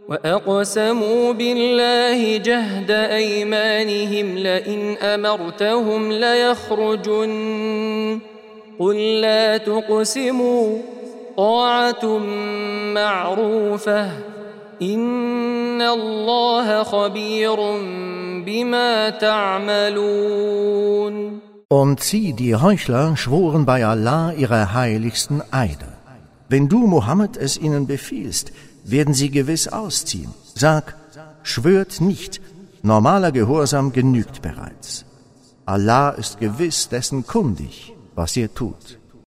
وأقسموا بالله جهد أيمانهم لئن أمرتهم ليخرجن قل لا تقسموا طاعة معروفة إن الله خبير بما تعملون. Und sie, die Heuchler, schworen bei Allah ihre heiligsten Eide. Wenn du, Mohammed, es ihnen befiehlst, werden sie gewiss ausziehen. Sag, schwört nicht, normaler Gehorsam genügt bereits. Allah ist gewiss dessen kundig, was ihr tut.